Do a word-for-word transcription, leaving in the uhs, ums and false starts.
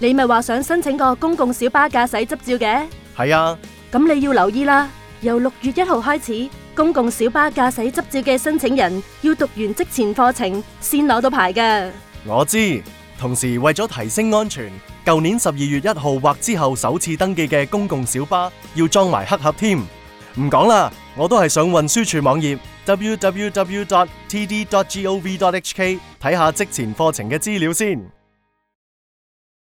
你咪話想申請個公共小巴駕駛執照嘅？ 係啊， 咁你要留意啦，由六月一號開始，公共小巴駕駛執照嘅申請人要讀完職前課程先攞到牌嘅。 我知。同時為咗提升安全，舊年十二月一號或之後首次登記嘅公共小巴要裝埋黑盒添。唔講啦，我都係上運輸署網頁 double-u double-u double-u dot t d dot gov dot h k 睇下職前課程嘅資料先。